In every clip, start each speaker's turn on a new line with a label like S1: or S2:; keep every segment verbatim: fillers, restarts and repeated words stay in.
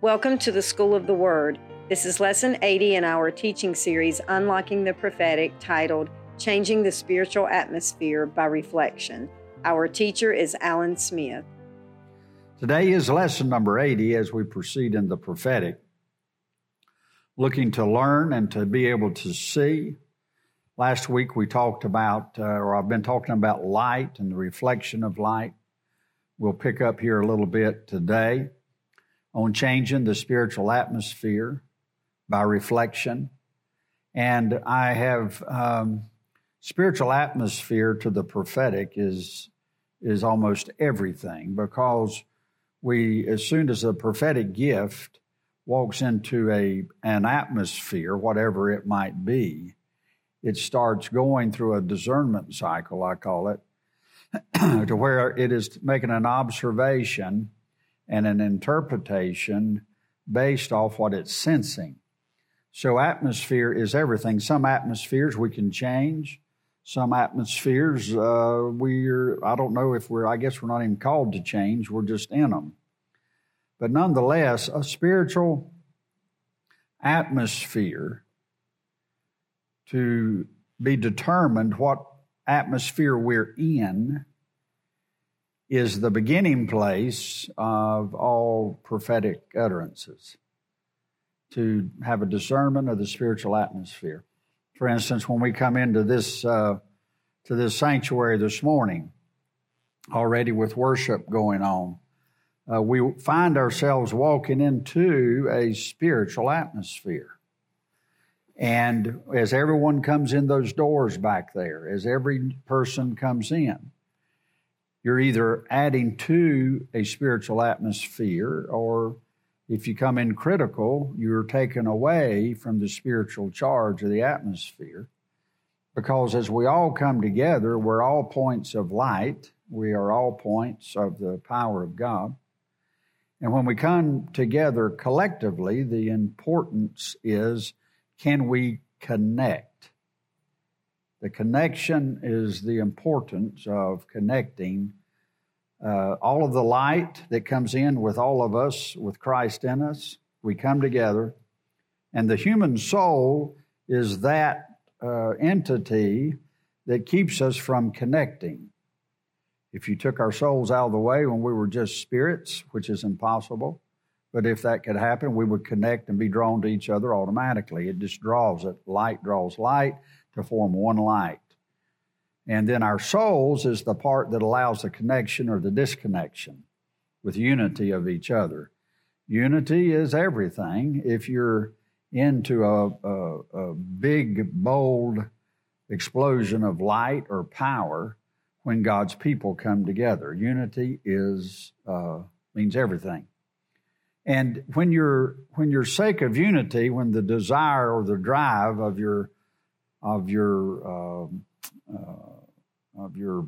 S1: Welcome to the School of the Word. This is Lesson eighty in our teaching series, Unlocking the Prophetic, titled Changing the Spiritual Atmosphere by Reflection. Our teacher is Alan Smith.
S2: Today is lesson number eighty as we proceed in the prophetic, looking to learn and to be able to see. Last week we talked about, uh, or I've been talking about light and the reflection of light. We'll pick up here a little bit today on changing the spiritual atmosphere by reflection. And I have um, spiritual atmosphere to the prophetic is is almost everything, because we, as soon as the prophetic gift walks into a an atmosphere, whatever it might be, it starts going through a discernment cycle, I call it, to where it is making an observation and an interpretation based off what it's sensing. So atmosphere is everything. Some atmospheres we can change. Some atmospheres uh, we're, I don't know if we're, I guess we're not even called to change. We're just in them. But nonetheless, a spiritual atmosphere, to be determined what atmosphere we're in, is the beginning place of all prophetic utterances, to have a discernment of the spiritual atmosphere. For instance, when we come into this uh, to this sanctuary this morning, already with worship going on, uh, we find ourselves walking into a spiritual atmosphere. And as everyone comes in those doors back there, as every person comes in, you're either adding to a spiritual atmosphere, or if you come in critical, you're taken away from the spiritual charge of the atmosphere. Because as we all come together, we're all points of light. We are all points of the power of God. And when we come together collectively, the importance is, can we connect? The connection is the importance of connecting uh, all of the light that comes in with all of us, with Christ in us. We come together, and the human soul is that uh, entity that keeps us from connecting. If you took our souls out of the way when we were just spirits, which is impossible, but if that could happen, we would connect and be drawn to each other automatically. It just draws it. Light draws light to form one light. And then our souls is the part that allows the connection or the disconnection with unity of each other. Unity is everything. If you're into a, a, a big, bold explosion of light or power when God's people come together, unity is uh, means everything. And when your when your sake of unity, when the desire or the drive of your of your uh, uh, of your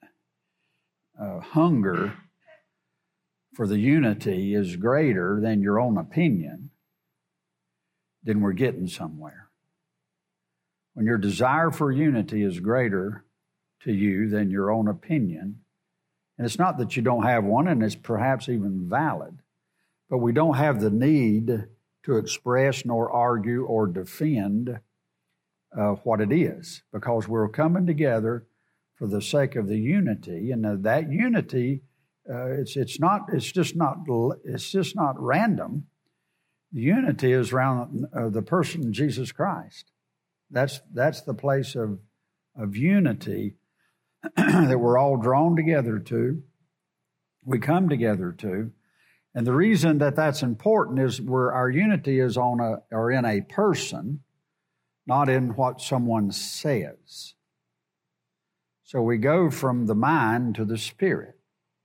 S2: uh, hunger for the unity is greater than your own opinion, then we're getting somewhere. When your desire for unity is greater to you than your own opinion, and it's not that you don't have one, and it's perhaps even valid, but we don't have the need to express nor argue or defend uh, what it is, because we're coming together for the sake of the unity, and uh, that unity, uh, it's it's not it's just not it's just not random. The unity is around uh, the person Jesus Christ. That's that's the place of of unity that we're all drawn together to. We come together to. And the reason that that's important is where our unity is on a or in a person, not in what someone says. So we go from the mind to the spirit.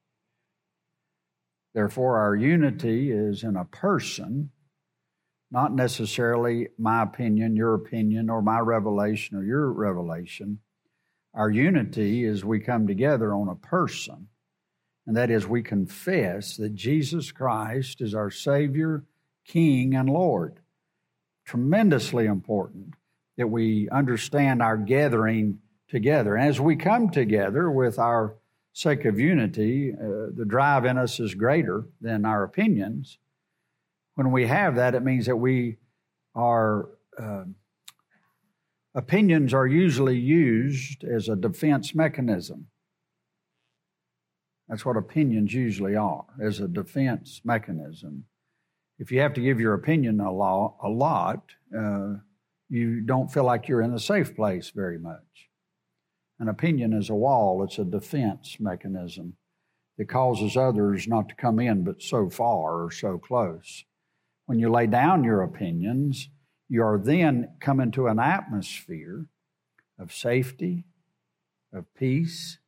S2: Therefore, our unity is in a person, not necessarily my opinion, your opinion, or my revelation or your revelation. Our unity is we come together on a person. And that is, we confess that Jesus Christ is our Savior, King, and Lord. Tremendously important that we understand our gathering together. And as we come together with our sake of unity, uh, the drive in us is greater than our opinions. When we have that, it means that we are, uh, opinions are usually used as a defense mechanism. That's what opinions usually are, as a defense mechanism. If you have to give your opinion a lot, a lot uh, you don't feel like you're in a safe place very much. An opinion is a wall. It's a defense mechanism that causes others not to come in but so far or so close. When you lay down your opinions, you are then coming to an atmosphere of safety, of peace.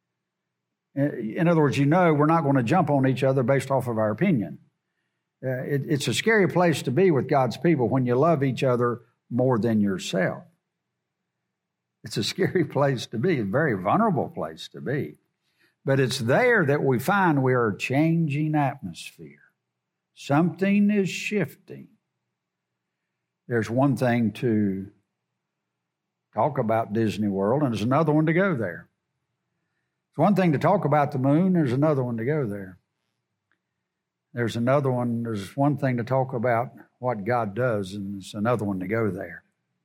S2: In other words, you know we're not going to jump on each other based off of our opinion. Uh, it, it's a scary place to be with God's people when you love each other more than yourself. It's a scary place to be, a very vulnerable place to be. But it's there that we find we are changing atmosphere. Something is shifting. There's one thing to talk about Disney World, and there's another one to go there. It's one thing to talk about the moon, there's another one to go there. There's another one, there's one thing to talk about what God does, and there's another one to go there.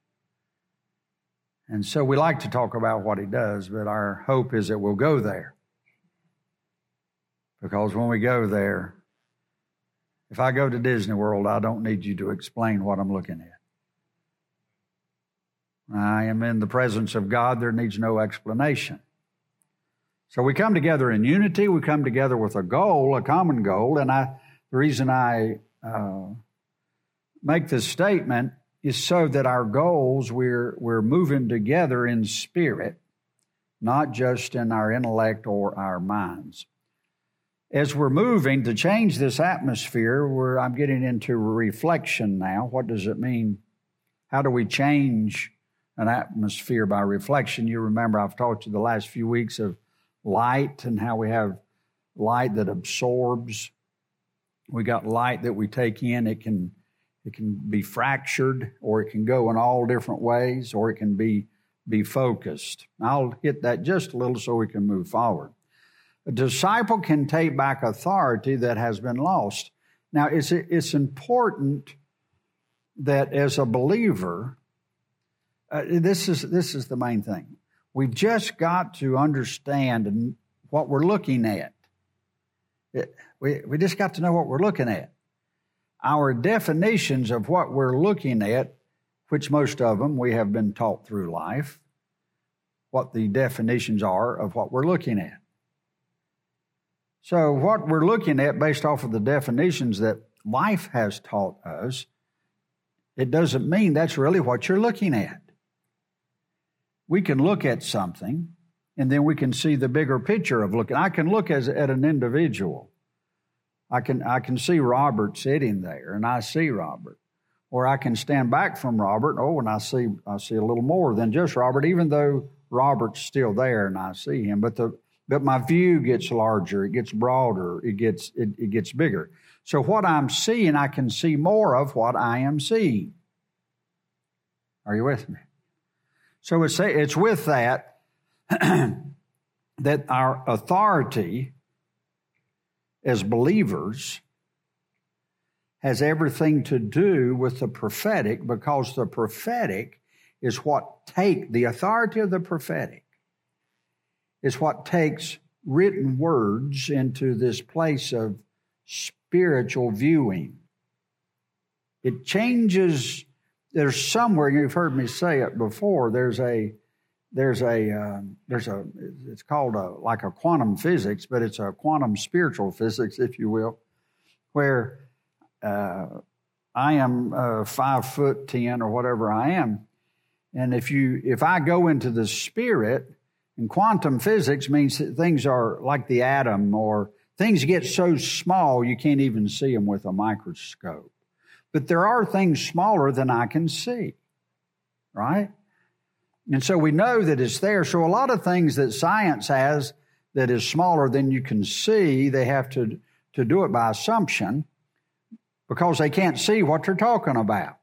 S2: And so we like to talk about what He does, but our hope is that we'll go there. Because when we go there, if I go to Disney World, I don't need you to explain what I'm looking at. I am in the presence of God. There needs no explanation. So we come together in unity. We come together with a goal, a common goal. And I, the reason I uh, make this statement is so that our goals, we're, we're moving together in spirit, not just in our intellect or our minds. As we're moving to change this atmosphere, where I'm getting into reflection now. What does it mean? How do we change an atmosphere by reflection? You remember I've taught you the last few weeks of light and how we have light that absorbs. We got light that we take in. It can, it can be fractured, or it can go in all different ways, or it can be, be focused. I'll hit that just a little so we can move forward. A disciple can take back authority that has been lost. Now, it's, it's important that as a believer, uh, this is, this is the main thing. We've just got to understand what we're looking at. It, we, we just got to know what we're looking at. Our definitions of what we're looking at, which most of them we have been taught through life, what the definitions are of what we're looking at. So what we're looking at based off of the definitions that life has taught us, it doesn't mean that's really what you're looking at. We can look at something, and then we can see the bigger picture of looking. I can look as, at an individual. I can, I can see Robert sitting there, and I see Robert. Or I can stand back from Robert, oh, and I see, I see a little more than just Robert, even though Robert's still there and I see him. But the But my view gets larger, it gets broader, it gets it, it gets bigger. So what I'm seeing, I can see more of what I am seeing. Are you with me? So it's, it's with that that our authority as believers has everything to do with the prophetic, because the prophetic is what take the authority of the prophetic is what takes written words into this place of spiritual viewing. It changes. There's somewhere, you've heard me say it before, there's a, there's a, uh, there's a, it's called a, like a quantum physics, but it's a quantum spiritual physics, if you will, where uh, I am uh, five foot ten or whatever I am. And if you, if I go into the spirit, and quantum physics means that things are like the atom, or things get so small you can't even see them with a microscope. But there are things smaller than I can see, right? And so we know that it's there. So a lot of things that science has that is smaller than you can see, they have to, to do it by assumption because they can't see what they're talking about.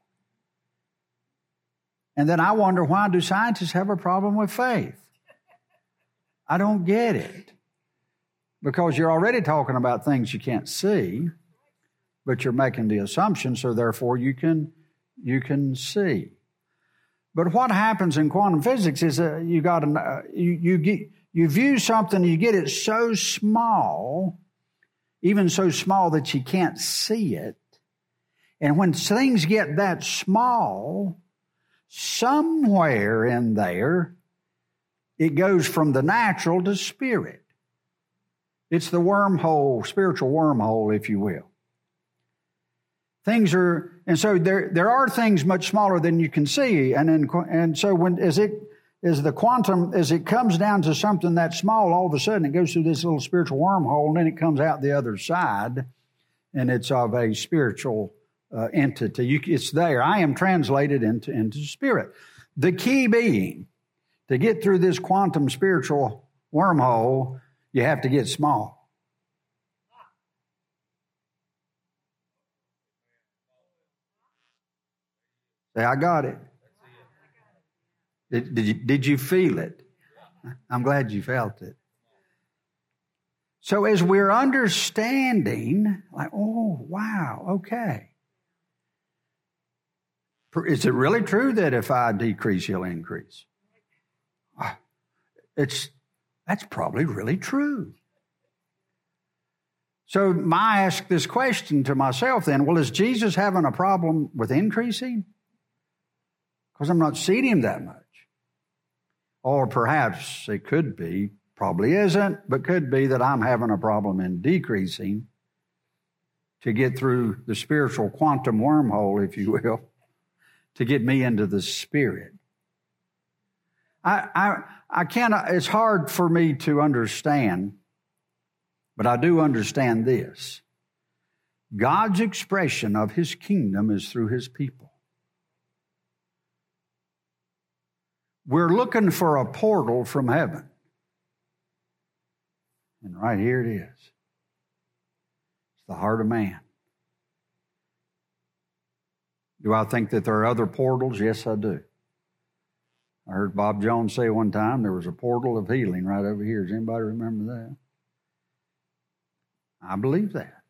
S2: And then I wonder, why do scientists have a problem with faith? I don't get it. Because you're already talking about things you can't see. but you're making the assumption, so therefore you can you can see. But what happens in quantum physics is uh, you got uh, you you get you view something, you get it so small, even so small that you can't see it. And when things get that small, somewhere in there, it goes from the natural to spirit. It's the wormhole, spiritual wormhole, if you will. Things are, and so there there are things much smaller than you can see, and then, and so when as it as the quantum as it comes down to something that small, all of a sudden it goes through this little spiritual wormhole, and then it comes out the other side, and it's of a spiritual uh, entity. You, it's there. I am translated into into spirit. The key being to get through this quantum spiritual wormhole, you have to get small. Say, I got it. Did, did, you, did you feel it? I'm glad you felt it. So as we're understanding, like, oh, wow, okay. Is it really true that if I decrease, he'll increase? It's, that's probably really true. So I ask this question to myself then, well, is Jesus having a problem with increasing? Because I'm not seeing him that much. Or perhaps it could be, probably isn't, but could be that I'm having a problem in decreasing to get through the spiritual quantum wormhole, if you will, to get me into the spirit. I, I, I cannot, it's hard for me to understand, but I do understand this. God's expression of his kingdom is through his people. We're looking for a portal from heaven. And right here it is. It's the heart of man. Do I think that there are other portals? Yes, I do. I heard Bob Jones say one time there was a portal of healing right over here. Does anybody remember that? I believe that.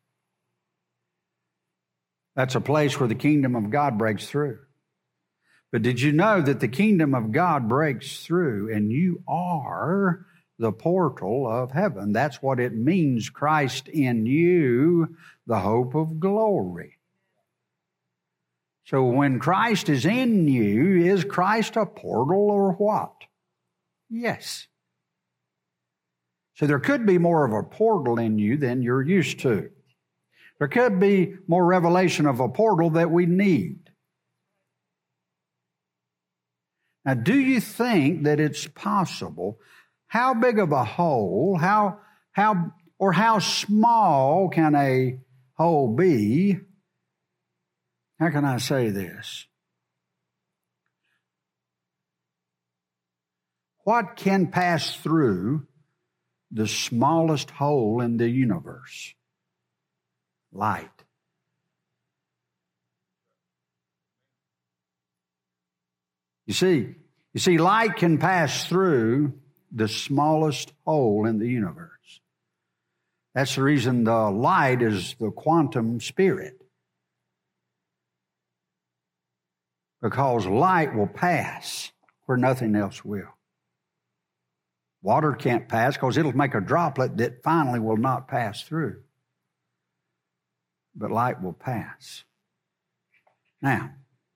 S2: That's a place where the kingdom of God breaks through. But did you know that the kingdom of God breaks through and you are the portal of heaven? That's what it means, Christ in you, the hope of glory. So when Christ is in you, is Christ a portal or what? Yes. So there could be more of a portal in you than you're used to. There could be more revelation of a portal that we need. Now, do you think that it's possible? How big of a hole, how, how, or how small can a hole be? How can I say this? What can pass through the smallest hole in the universe? Light. You see, you see, light can pass through the smallest hole in the universe. That's the reason the light is the quantum spirit. Because light will pass where nothing else will. Water can't pass because it'll make a droplet that finally will not pass through. But light will pass. Now,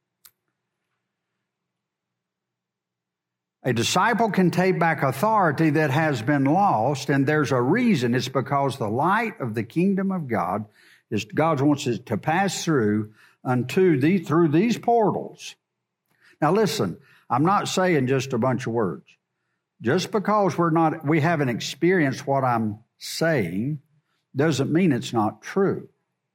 S2: a disciple can take back authority that has been lost, and there's a reason. It's because the light of the kingdom of God is God wants it to pass through unto the through these portals. Now listen, I'm not saying just a bunch of words. Just because we're not we haven't experienced what I'm saying doesn't mean it's not true.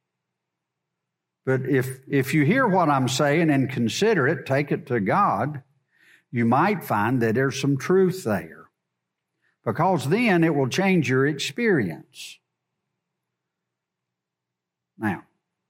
S2: But if if you hear what I'm saying and consider it, take it to God, you might find that there's some truth there. Because then it will change your experience. Now,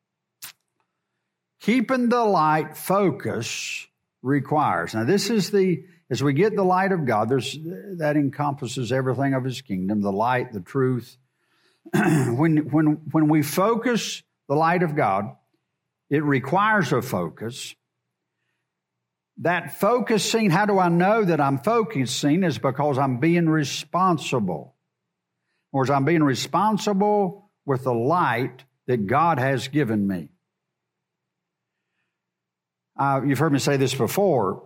S2: keeping the light focus requires. Now, this is the, as we get the light of God, there's that encompasses everything of his kingdom, the light, the truth. when, when, when we focus the light of God. It requires a focus. That focusing, how do I know that I'm focusing, is because I'm being responsible. Or as I'm being responsible with the light that God has given me. Uh, you've heard me say this before.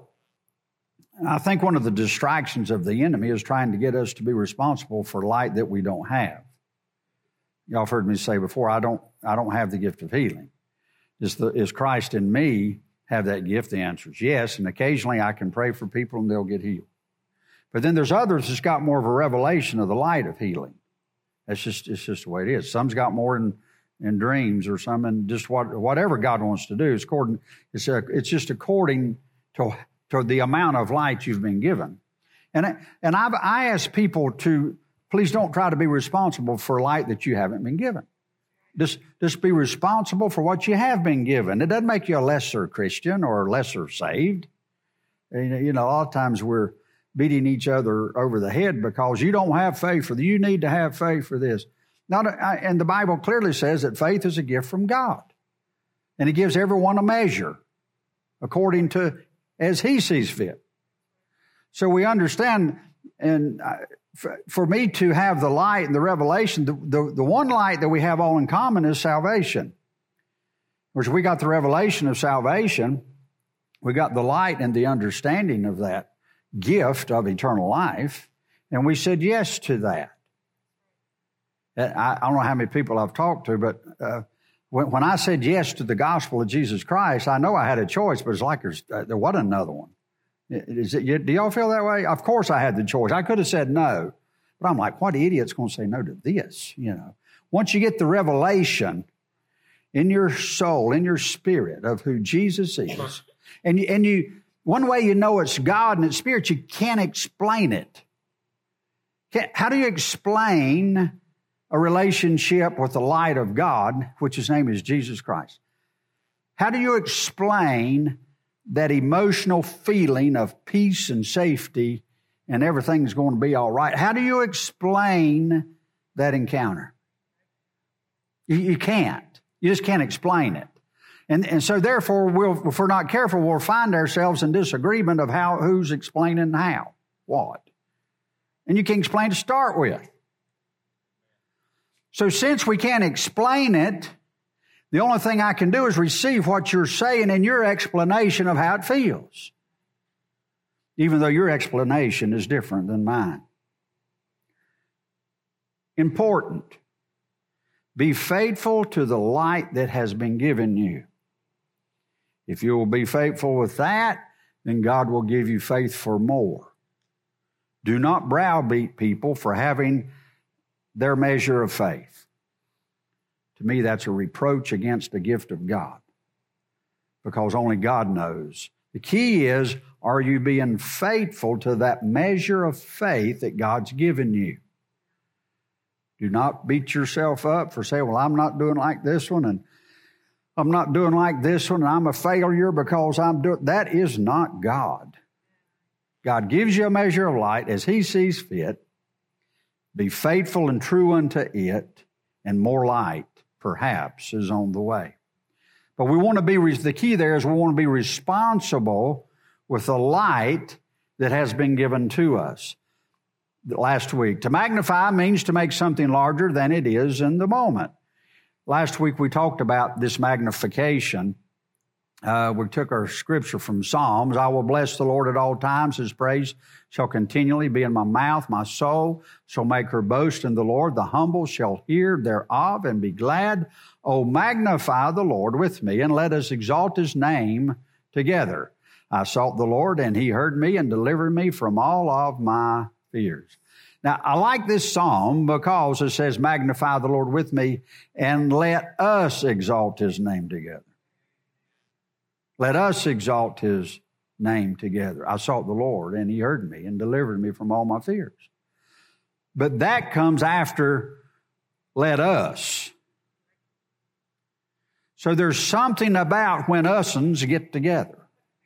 S2: I think one of the distractions of the enemy is trying to get us to be responsible for light that we don't have. Y'all have heard me say before, I don't, I don't have the gift of healing. Is, the, is Christ in me have that gift? The answer is yes, and occasionally I can pray for people and they'll get healed. But then there's others that's got more of a revelation of the light of healing. That's just, it's just the way it is. Some's got more in, in dreams, or some in just what, whatever God wants to do. It's, according, it's, a, it's just according to, to the amount of light you've been given. And, I, and I've, I ask people to, please don't try to be responsible for light that you haven't been given. Just, just be responsible for what you have been given. It doesn't make you a lesser Christian or lesser saved. You know, a lot of times we're beating each other over the head because you don't have faith for, you need to have faith for this. Not, and the Bible clearly says that faith is a gift from God. And He gives everyone a measure according to as He sees fit. So we understand, and for, for me to have the light and the revelation, the, the, the one light that we have all in common is salvation. Which we got the revelation of salvation, we got the light and the understanding of that gift of eternal life, and we said yes to that. I, I don't know how many people I've talked to, but uh, when, when I said yes to the gospel of Jesus Christ, I know I had a choice, but it's like there's, uh, there wasn't another one. Is it, do y'all feel that way? Of course I had the choice. I could have said no, but I'm like, what idiot's going to say no to this? You know, once you get the revelation in your soul, in your spirit of who Jesus is, and you, and you, one way you know it's God and it's spirit, you can't explain it. Can't, how do you explain a relationship with the light of God, which His name is Jesus Christ? How do you explain that emotional feeling of peace and safety and everything's going to be all right? How do you explain that encounter? You, you can't. You just can't explain it. And, and so therefore, we'll, if we're not careful, we'll find ourselves in disagreement of how, who's explaining how, what. And you can't explain to start with. So since we can't explain it, the only thing I can do is receive what you're saying in your explanation of how it feels, even though your explanation is different than mine. Important. Be faithful to the light that has been given you. If you will be faithful with that, then God will give you faith for more. Do not browbeat people for having their measure of faith. To me, that's a reproach against the gift of God, because only God knows. The key is, are you being faithful to that measure of faith that God's given you? Do not beat yourself up for saying, well, I'm not doing like this one, and I'm not doing like this one, and I'm a failure because I'm doing... That is not God. God gives you a measure of light as He sees fit. Be faithful and true unto it, and more light, perhaps, is on the way. But we want to be... The key there is we want to be responsible with the light that has been given to us. Last week, to magnify means to make something larger than it is in the moment. Last week we talked about this magnification. Uh, we took our scripture from Psalms. I will bless the Lord at all times. His praise shall continually be in my mouth. My soul shall make her boast in the Lord. The humble shall hear thereof and be glad. Oh, magnify the Lord with me, and let us exalt His name together. I sought the Lord, and He heard me and delivered me from all of my fears. Now, I like this psalm because it says, magnify the Lord with me, and let us exalt His name together. Let us exalt His name together. I sought the Lord, and He heard me and delivered me from all my fears. But that comes after let us. So there's something about when us'ns get together.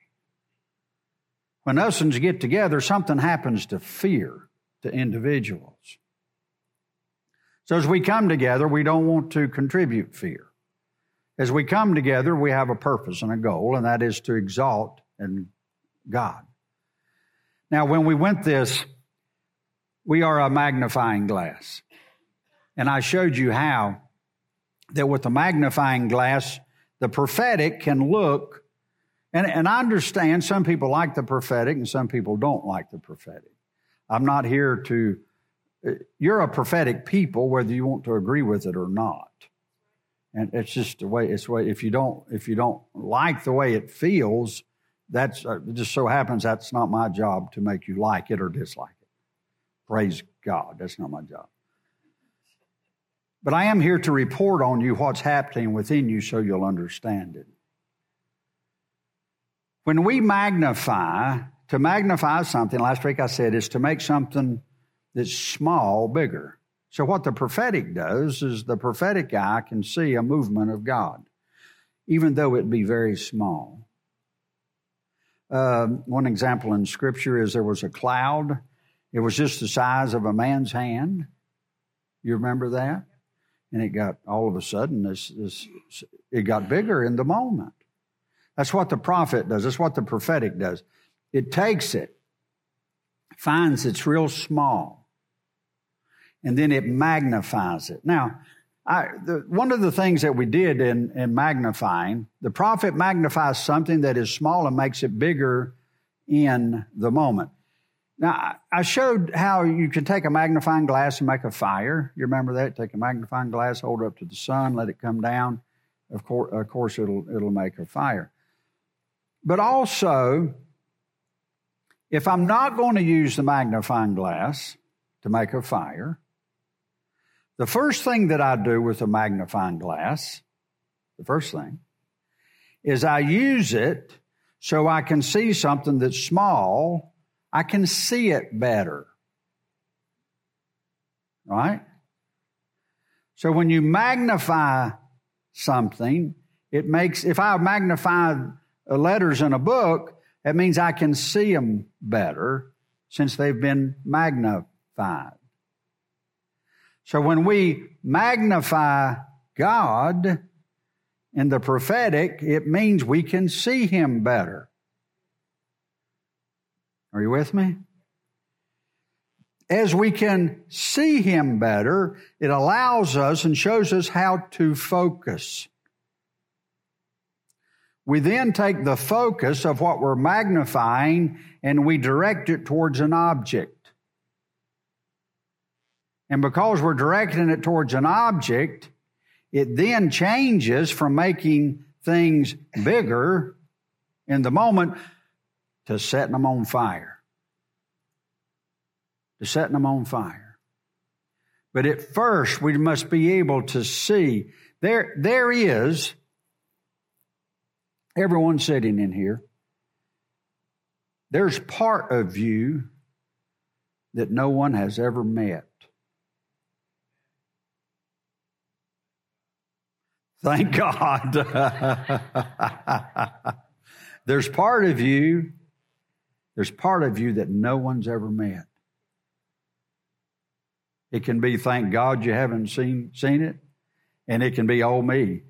S2: When us'ns get together, something happens to fear, to individuals. So as we come together, we don't want to contribute fear. As we come together, we have a purpose and a goal, and that is to exalt in God. Now, when we went this, we are a magnifying glass. And I showed you how that with the magnifying glass, the prophetic can look, and, and I understand some people like the prophetic and some people don't like the prophetic. I'm not here to, you're a prophetic people whether you want to agree with it or not. And it's just the way, it's the way, if you don't, if you don't like the way it feels, that's, uh, it just so happens that's not my job to make you like it or dislike it. Praise God, that's not my job. But I am here to report on you what's happening within you so you'll understand it. When we magnify, to magnify something, last week I said, is to make something that's small bigger. So what the prophetic does is the prophetic eye can see a movement of God, even though it be very small. Uh, one example in Scripture is there was a cloud. It was just the size of a man's hand. You remember that? And it got, all of a sudden, this, this, it got bigger in the moment. That's what the prophet does. That's what the prophetic does. It takes it, finds it's real small, and then it magnifies it. Now, I, the, one of the things that we did in, in magnifying, the prophet magnifies something that is small and makes it bigger in the moment. Now, I showed how you can take a magnifying glass and make a fire. You remember that? Take a magnifying glass, hold it up to the sun, let it come down. Of course, of course it'll, it'll make a fire. But also, if I'm not going to use the magnifying glass to make a fire, the first thing that I do with a magnifying glass, the first thing, is I use it so I can see something that's small. I can see it better. Right? So when you magnify something, it makes, if I magnify letters in a book, that means I can see them better since they've been magnified. So when we magnify God in the prophetic, it means we can see Him better. Are you with me? As we can see Him better, it allows us and shows us how to focus. We then take the focus of what we're magnifying and we direct it towards an object. And because we're directing it towards an object, it then changes from making things bigger in the moment to setting them on fire. To setting them on fire. But at first, we must be able to see. There, there is, everyone sitting in here, there's part of you that no one has ever met. Thank God. There's part of you, there's part of you that no one's ever met. It can be, thank God you haven't seen, seen it, and it can be, oh me.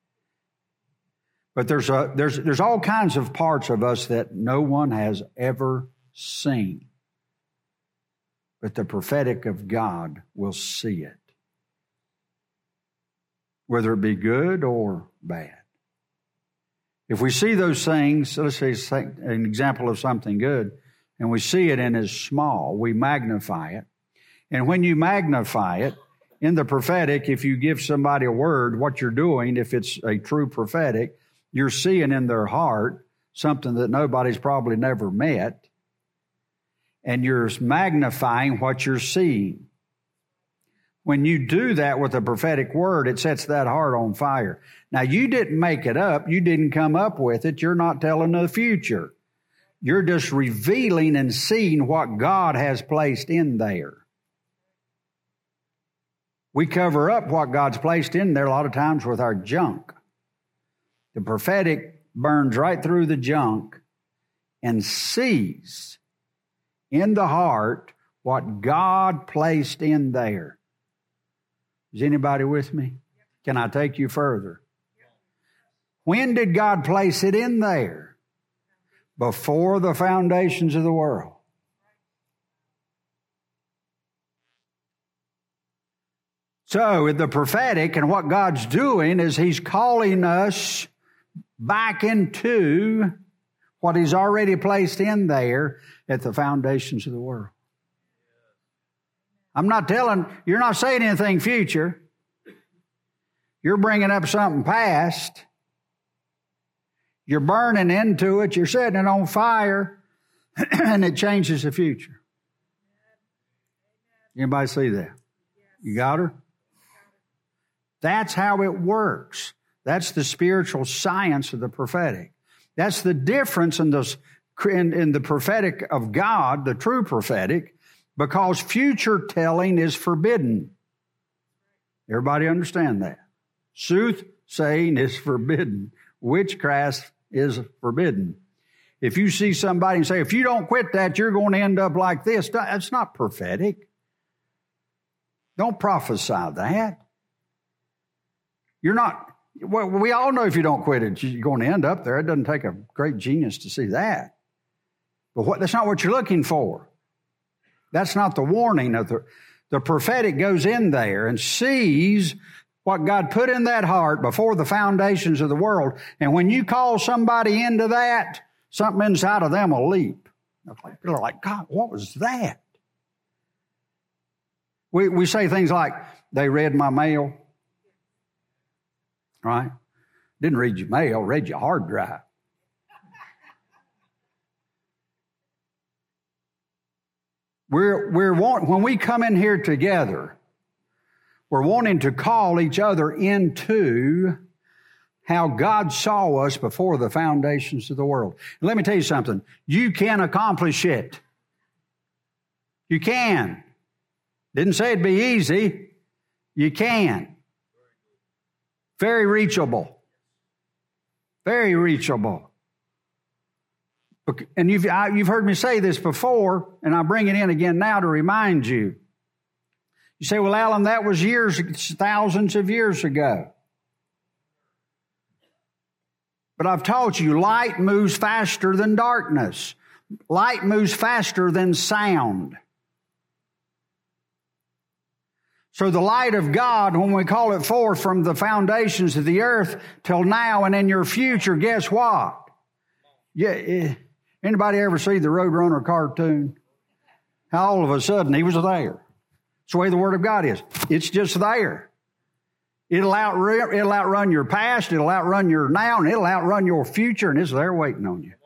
S2: But there's a, there's there's all kinds of parts of us that no one has ever seen. But the prophetic of God will see it. Whether it be good or bad. If we see those things, let's say an example of something good, and we see it and it's small, we magnify it. And when you magnify it, in the prophetic, if you give somebody a word, what you're doing, if it's a true prophetic, you're seeing in their heart something that nobody's probably never met, and you're magnifying what you're seeing. When you do that with a prophetic word, it sets that heart on fire. Now, you didn't make it up. You didn't come up with it. You're not telling the future. You're just revealing and seeing what God has placed in there. We cover up what God's placed in there a lot of times with our junk. The prophetic burns right through the junk and sees in the heart what God placed in there. Is anybody with me? Can I take you further? When did God place it in there? Before the foundations of the world. So the prophetic and what God's doing is He's calling us back into what He's already placed in there at the foundations of the world. I'm not telling, you're not saying anything future. You're bringing up something past. You're burning into it. You're setting it on fire, and it changes the future. Anybody see that? You got her? That's how it works. That's the spiritual science of the prophetic. That's the difference in the, in, in the prophetic of God, the true prophetic, because future telling is forbidden. Everybody understand that? Soothsaying is forbidden. Witchcraft is forbidden. If you see somebody and say, if you don't quit that, you're going to end up like this, that's not prophetic. Don't prophesy that. You're not, well, we all know if you don't quit it, you're going to end up there. It doesn't take a great genius to see that. But what, that's not what you're looking for. That's not the warning of the, the prophetic goes in there and sees what God put in that heart before the foundations of the world. And when you call somebody into that, something inside of them will leap. They're like, God, what was that? We, we say things like, they read my mail. Right? Didn't read your mail, read your hard drive. We're, we're want, when we come in here together, we're wanting to call each other into how God saw us before the foundations of the world. And let me tell you something. You can accomplish it. You can. Didn't say it'd be easy. You can. Very reachable. Very reachable. And you've, I, you've heard me say this before, and I bring it in again now to remind you. You say, well, Alan, that was years, thousands of years ago. But I've taught you, light moves faster than darkness. Light moves faster than sound. So the light of God, when we call it forth from the foundations of the earth till now and in your future, guess what? Yeah, anybody ever see the Roadrunner cartoon? How all of a sudden he was there. It's the way the Word of God is. It's just there. It'll outrun, it'll outrun your past, it'll outrun your now, and it'll outrun your future, and it's there waiting on you.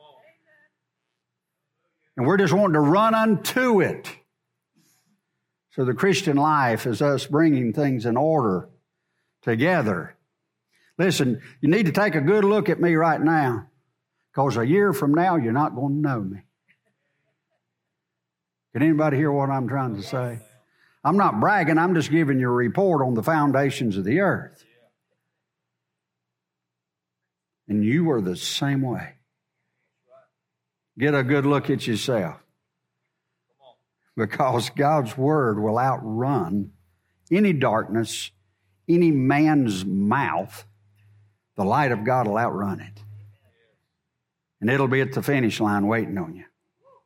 S2: And we're just wanting to run unto it. So the Christian life is us bringing things in order together. Listen, you need to take a good look at me right now, because a year from now, you're not going to know me. Can anybody hear what I'm trying to say? I'm not bragging. I'm just giving you a report on the foundations of the earth. And you are the same way. Get a good look at yourself. Because God's Word will outrun any darkness, any man's mouth. The light of God will outrun it. And it'll be at the finish line waiting on you.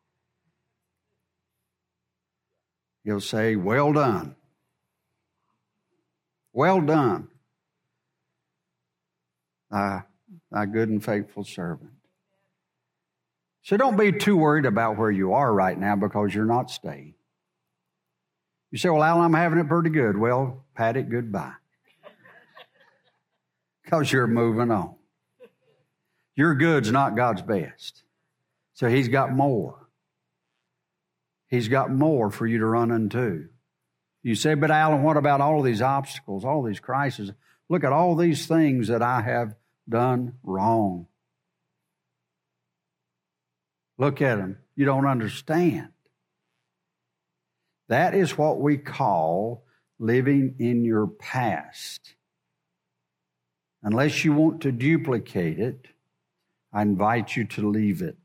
S2: He'll say, well done. Well done. Thy, thy good and faithful servant. So don't be too worried about where you are right now, because you're not staying. You say, well, Alan, I'm having it pretty good. Well, pat it goodbye. Because you're moving on. Your good's not God's best. So He's got more. He's got more for you to run into. You say, but Alan, what about all of these obstacles, all these crises? Look at all these things that I have done wrong. Look at them. You don't understand. That is what we call living in your past. Unless you want to duplicate it, I invite you to leave it.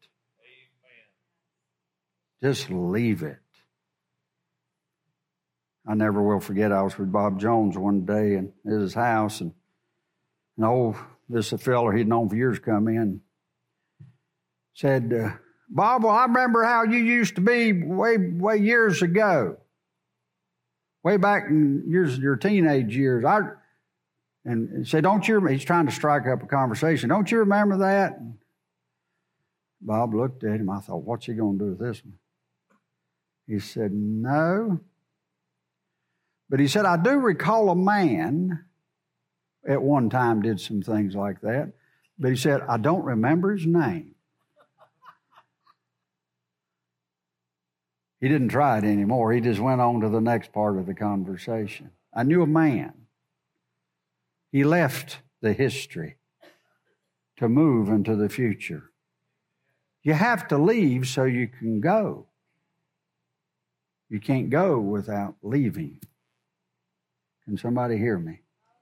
S2: Just leave it. I never will forget, I was with Bob Jones one day in his house, and an old this a fella he'd known for years come in, said, uh, Bob, well, I remember how you used to be way, way years ago, way back in years, your teenage years. I And he said, don't you, he's trying to strike up a conversation. Don't you remember that? And Bob looked at him. I thought, what's he going to do with this one? He said, no. But he said, I do recall a man at one time did some things like that. But he said, I don't remember his name. He didn't try it anymore. He just went on to the next part of the conversation. I knew a man. He left the history to move into the future. You have to leave so you can go. You can't go without leaving. Can somebody hear me?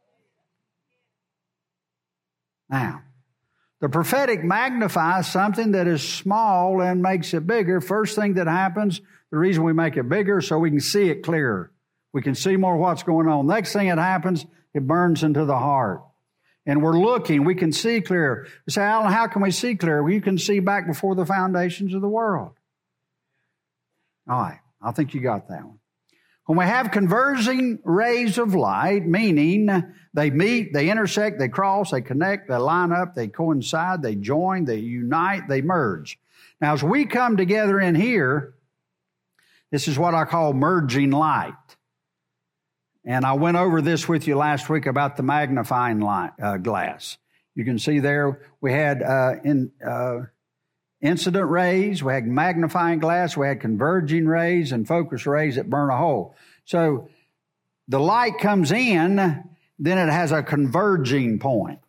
S2: Now, the prophetic magnifies something that is small and makes it bigger. First thing that happens, the reason we make it bigger, so we can see it clearer. We can see more what's going on. Next thing that happens, it burns into the heart. And we're looking, we can see clearer. You say, Alan, how can we see clearer? Well, you can see back before the foundations of the world. All right, I think you got that one. When we have converging rays of light, meaning they meet, they intersect, they cross, they connect, they line up, they coincide, they join, they unite, they merge. Now, as we come together in here, this is what I call merging light. And I went over this with you last week about the magnifying light, uh, glass. You can see there we had uh, in, uh, incident rays, we had magnifying glass, we had converging rays and focus rays that burn a hole. So the light comes in, then it has a converging point.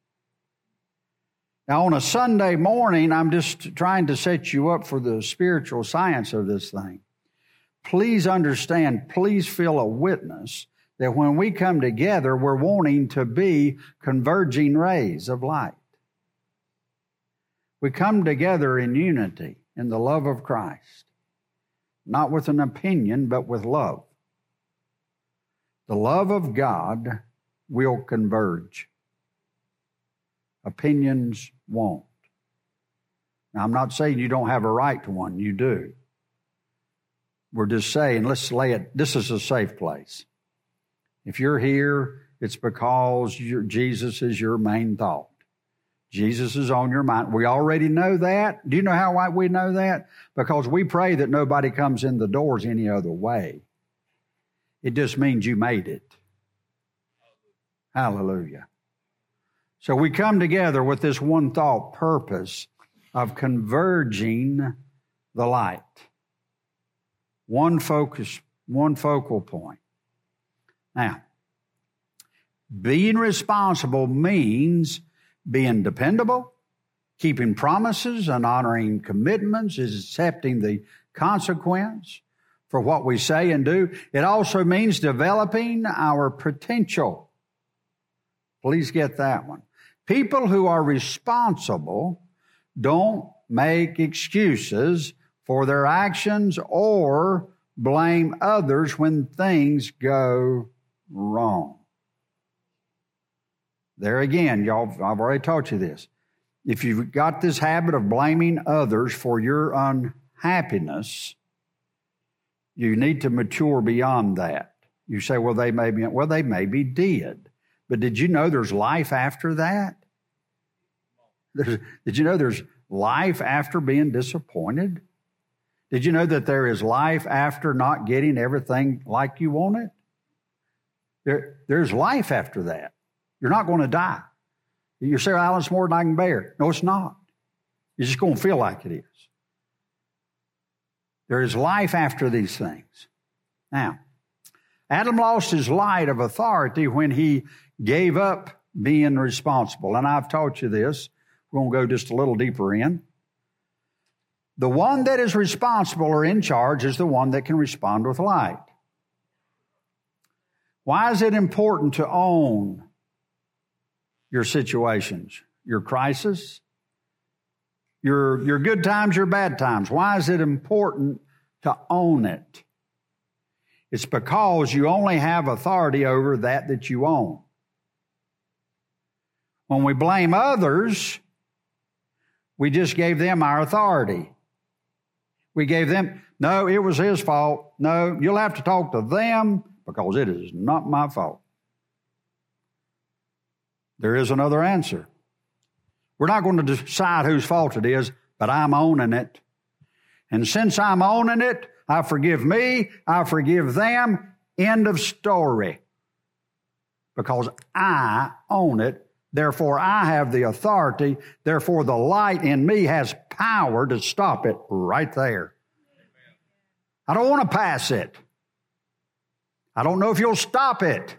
S2: Now on a Sunday morning, I'm just trying to set you up for the spiritual science of this thing. Please understand, please feel a witness that when we come together, we're wanting to be converging rays of light. We come together in unity, in the love of Christ, not with an opinion, but with love. The love of God will converge. Opinions won't. Now, I'm not saying you don't have a right to one. You do. We're just saying, let's lay it, this is a safe place. If you're here, it's because you're, Jesus is your main thought. Jesus is on your mind. We already know that. Do you know how we know that? Because we pray that nobody comes in the doors any other way. It just means you made it. Hallelujah. So we come together with this one thought purpose of converging the light. One focus, one focal point. Now, being responsible means being dependable, keeping promises and honoring commitments, is accepting the consequence for what we say and do. It also means developing our potential. Please get that one. People who are responsible don't make excuses for their actions or blame others when things go wrong. There again, y'all, I've already taught you this. If you've got this habit of blaming others for your unhappiness, you need to mature beyond that. You say, well, they may be, well, they may be dead. But did you know there's life after that? There's, did you know there's life after being disappointed? Did you know that there is life after not getting everything like you want it? There, there's life after that. You're not going to die. You say, Alan, it's more than I can bear. No, it's not. You're just going to feel like it is. There is life after these things. Now, Adam lost his light of authority when he gave up being responsible. And I've taught you this. We're going to go just a little deeper in. The one that is responsible or in charge is the one that can respond with light. Why is it important to own your situations, your crisis, your, your good times, your bad times? Why is it important to own it? It's because you only have authority over that that you own. When we blame others, we just gave them our authority. We gave them, no, it was his fault. No, you'll have to talk to them because it is not my fault. There is another answer. We're not going to decide whose fault it is, but I'm owning it. And since I'm owning it, I forgive me, I forgive them, end of story. Because I own it, therefore I have the authority, therefore the light in me has power to stop it right there. I don't want to pass it. I don't know if you'll stop it.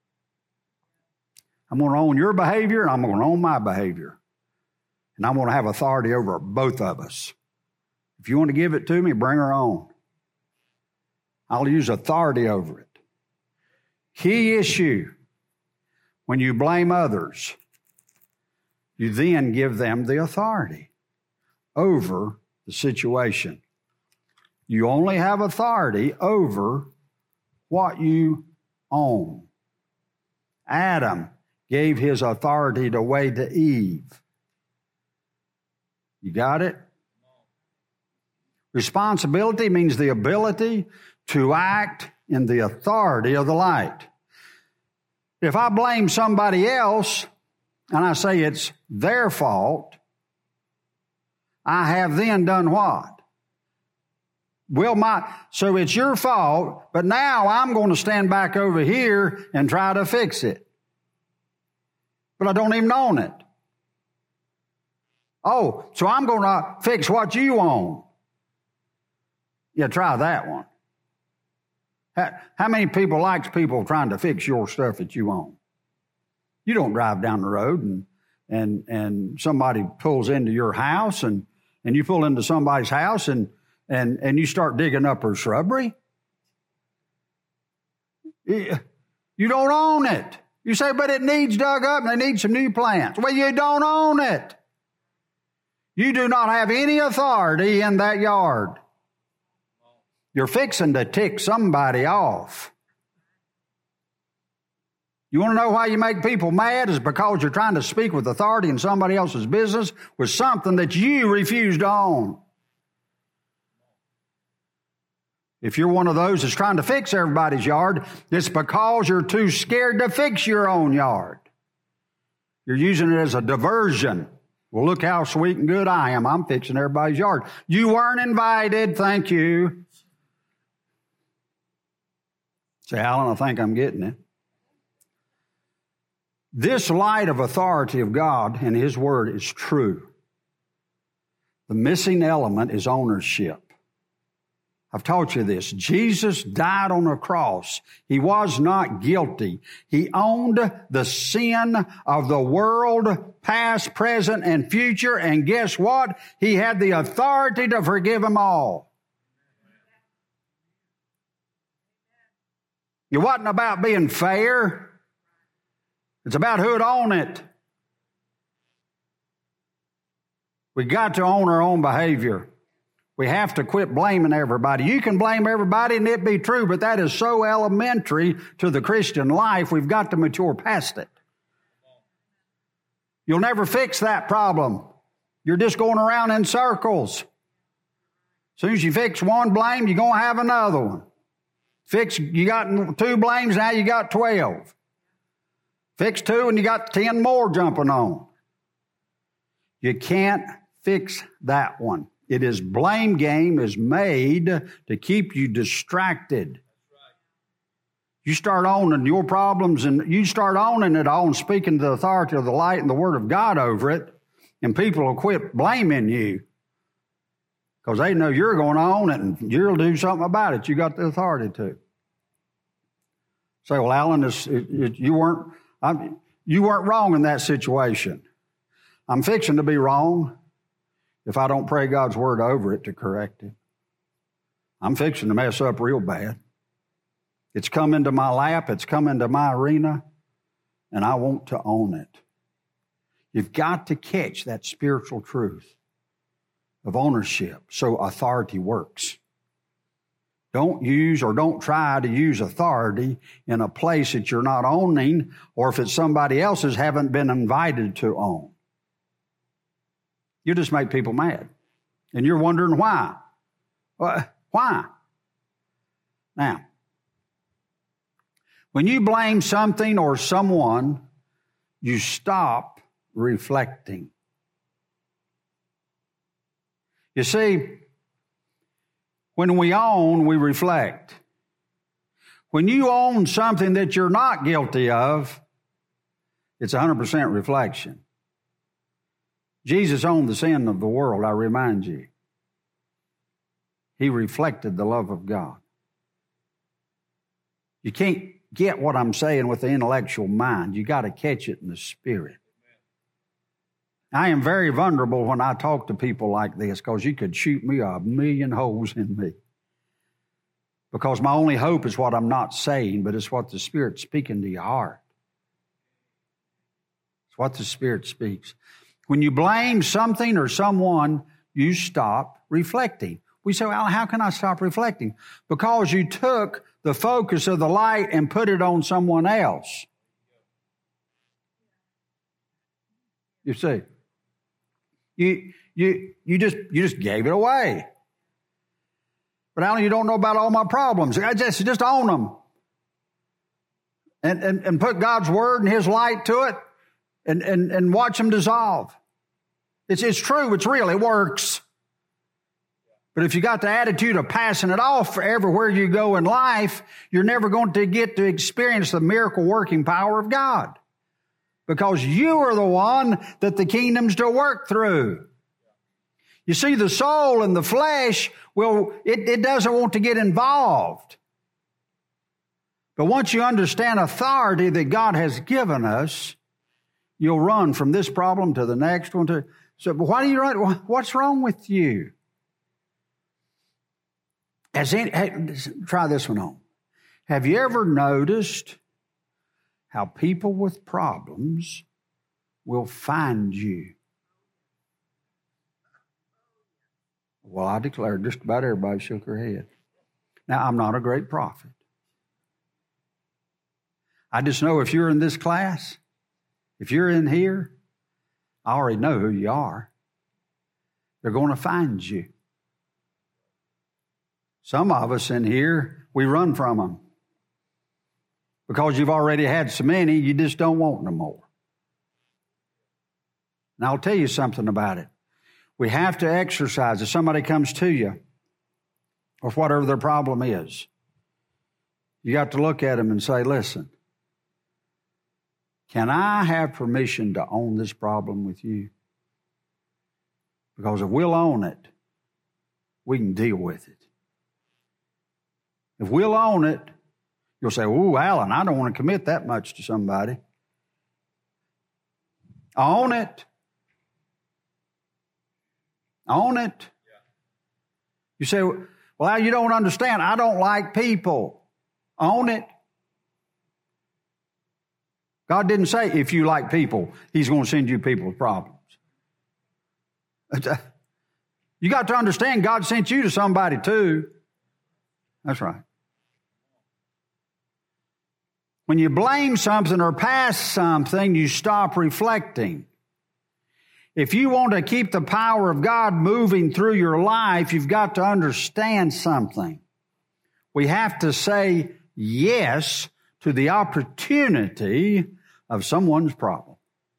S2: I'm going to own your behavior, and I'm going to own my behavior. And I'm going to have authority over both of us. If you want to give it to me, bring her on. I'll use authority over it. Key issue, when you blame others, you then give them the authority over the situation. You only have authority over what you own. Adam gave his authority away to Eve. You got it? Responsibility means the ability to act in the authority of the light. If I blame somebody else and I say it's their fault, I have then done what? Well, my, so it's your fault, but now I'm going to stand back over here and try to fix it. But I don't even own it. Oh, so I'm going to fix what you own. Yeah, try that one. How, how many people likes people trying to fix your stuff that you own? You don't drive down the road and and and somebody pulls into your house and, and you pull into somebody's house and, and, and you start digging up her shrubbery. You don't own it. You say, but it needs dug up and they need some new plants. Well, you don't own it. You do not have any authority in that yard. You're fixing to tick somebody off. You want to know why you make people mad? Is because you're trying to speak with authority in somebody else's business with something that you refuse to own. If you're one of those that's trying to fix everybody's yard, it's because you're too scared to fix your own yard. You're using it as a diversion. Well, look how sweet and good I am. I'm fixing everybody's yard. You weren't invited. Thank you. Say, Alan, I think I'm getting it. This light of authority of God and His Word is true. The missing element is ownership. I've taught you this. Jesus died on a cross. He was not guilty. He owned the sin of the world, past, present, and future. And guess what? He had the authority to forgive them all. It wasn't about being fair. It's about who'd own it. We got to own our own behavior. We have to quit blaming everybody. You can blame everybody and it be true, but that is so elementary to the Christian life, we've got to mature past it. You'll never fix that problem. You're just going around in circles. As soon as you fix one blame, you're going to have another one. Fix, you got two blames, now you got twelve. Fix two and you got ten more jumping on. You can't fix that one. It is blame game is made to keep you distracted. You start owning your problems and you start owning it all and speaking the authority of the light and the Word of God over it, and people will quit blaming you because they know you're going to own it and you'll do something about it. You got the authority to. Say, well, Alan, this, it, it, you weren't I'm, you weren't wrong in that situation. I'm fixing to be wrong if I don't pray God's Word over it to correct it. I'm fixing to mess up real bad. It's come into my lap, it's come into my arena, and I want to own it. You've got to catch that spiritual truth of ownership so authority works. Don't use or don't try to use authority in a place that you're not owning, or if it's somebody else's, haven't been invited to own. You just make people mad. And you're wondering why. Well, why? Now, when you blame something or someone, you stop reflecting. You see, when we own, we reflect. When you own something that you're not guilty of, it's one hundred percent reflection. Jesus owned the sin of the world, I remind you. He reflected the love of God. You can't get what I'm saying with the intellectual mind. You got to catch it in the spirit. I am very vulnerable when I talk to people like this because you could shoot me a million holes in me. Because my only hope is what I'm not saying, but it's what the Spirit's speaking to your heart. It's what the Spirit speaks. When you blame something or someone, you stop reflecting. We say, well, how can I stop reflecting? Because you took the focus of the light and put it on someone else. You see, you you you just you just gave it away. But Alan, you don't know about all my problems. I just just own them, and and and put God's word and His light to it, and and and watch them dissolve. It's it's true. It's real. It works. But if you got the attitude of passing it off everywhere you go in life, you're never going to get to experience the miracle working power of God. Because you are the one that the kingdom's to work through. You see, the soul and the flesh, well, it, it doesn't want to get involved. But once you understand authority that God has given us, you'll run from this problem to the next one. To, so why do you run? What's wrong with you? Has any, hey, try this one on. Have you ever noticed how people with problems will find you? Well, I declare just about everybody shook their head. Now, I'm not a great prophet. I just know if you're in this class, if you're in here, I already know who you are. They're going to find you. Some of us in here, we run from them. Because you've already had so many, you just don't want no more. And I'll tell you something about it. We have to exercise. If somebody comes to you, or whatever their problem is, you got to look at them and say, listen, can I have permission to own this problem with you? Because if we'll own it, we can deal with it. If we'll own it, you'll say, ooh, Alan, I don't want to commit that much to somebody. Own it. Own it. You say, well, you don't understand. I don't like people. Own it. God didn't say if you like people, He's going to send you people with problems. You got to understand God sent you to somebody too. That's right. When you blame something or pass something, you stop reflecting. If you want to keep the power of God moving through your life, you've got to understand something. We have to say yes to the opportunity of someone's problem.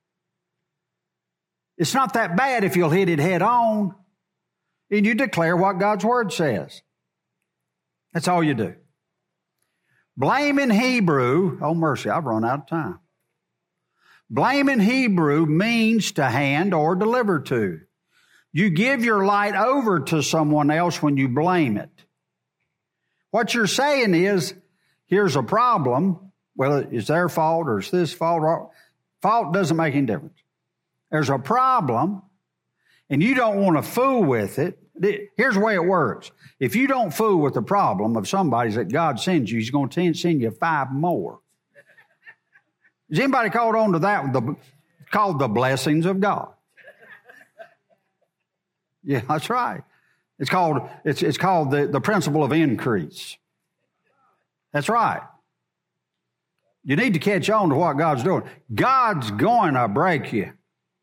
S2: It's not that bad if you'll hit it head on and you declare what God's Word says. That's all you do. Blame in Hebrew, oh mercy, I've run out of time. Blame in Hebrew means to hand or deliver to. You give your light over to someone else when you blame it. What you're saying is, here's a problem. Well, it's their fault or it's this fault. Fault doesn't make any difference. There's a problem, and you don't want to fool with it. Here's the way it works. If you don't fool with the problem of somebody's that God sends you, He's going to send you five more. Has anybody called on to that? The, called the blessings of God. Yeah, that's right. It's called, it's, it's called the, the principle of increase. That's right. You need to catch on to what God's doing. God's going to break you.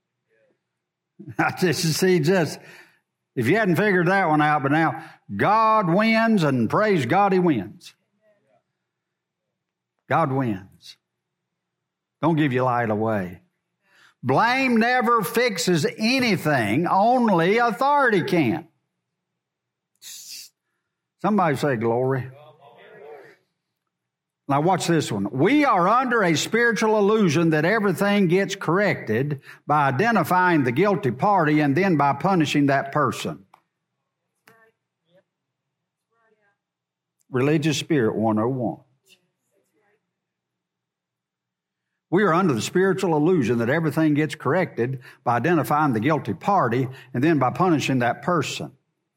S2: I just see just, if you hadn't figured that one out, but now God wins, and praise God, He wins. God wins. Don't give your light away. Blame never fixes anything. Only authority can. Somebody say glory. Now watch this one. We are under a spiritual illusion that everything gets corrected by identifying the guilty party and then by punishing that person. Religious Spirit one oh one. We are under the spiritual illusion that everything gets corrected by identifying the guilty party and then by punishing that person.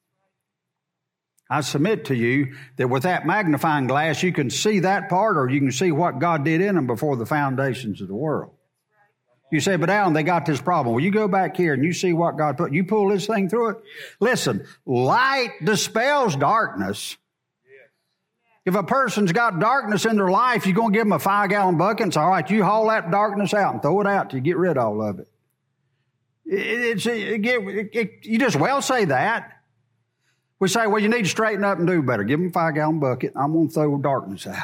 S2: I submit to you that with that magnifying glass, you can see that part, or you can see what God did in them before the foundations of the world. You say, but Alan, they got this problem. Well, you go back here and you see what God put. You pull this thing through it. Listen, light dispels darkness. If a person's got darkness in their life, you're going to give them a five-gallon bucket and say, all right, you haul that darkness out and throw it out till you get rid of all of it. It, it's, it, it, it, you just well say that. We say, well, you need to straighten up and do better. Give them a five-gallon bucket. I'm going to throw darkness out.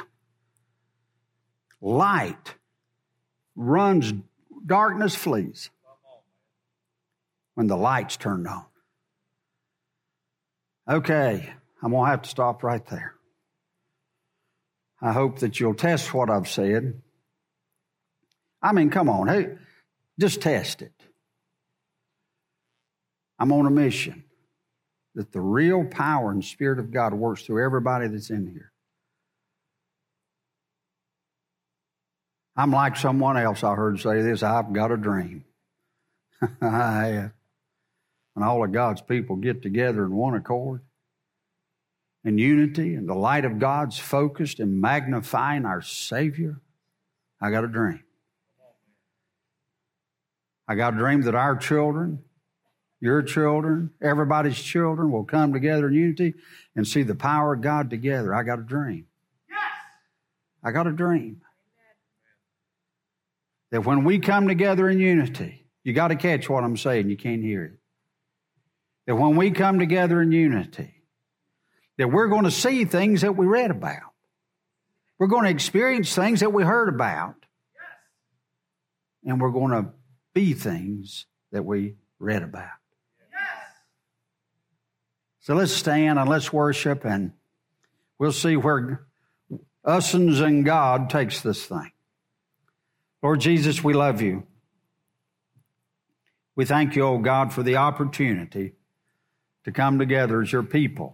S2: Light runs, darkness flees when the light's turned on. Okay, I'm going to have to stop right there. I hope that you'll test what I've said. I mean, come on. Hey, just test it. I'm on a mission that the real power and Spirit of God works through everybody that's in here. I'm like someone else I heard say this, I've got a dream. I have. When all of God's people get together in one accord, in unity, and the light of God's focused and magnifying our Savior, I got a dream. I got a dream that our children, your children, everybody's children will come together in unity and see the power of God together. I got a dream. Yes! I got a dream. That when we come together in unity, you got to catch what I'm saying. You can't hear it. That when we come together in unity, that we're going to see things that we read about. We're going to experience things that we heard about. Yes. And we're going to be things that we read about. Yes. So let's stand and let's worship, and we'll see where us and God takes this thing. Lord Jesus, we love you. We thank you, oh God, for the opportunity to come together as your people.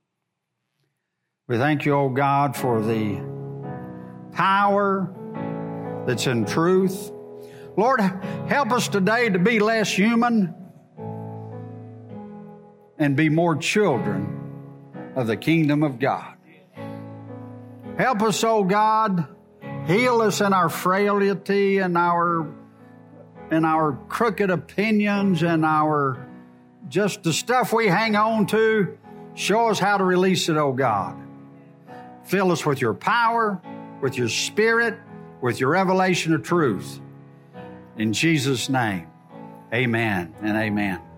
S2: We thank you, oh God, for the power that's in truth. Lord, help us today to be less human and be more children of the kingdom of God. Help us, oh God, heal us in our frailty and our, in our crooked opinions and our just the stuff we hang on to. Show us how to release it, oh God. Fill us with your power, with your Spirit, with your revelation of truth. In Jesus' name, amen and amen.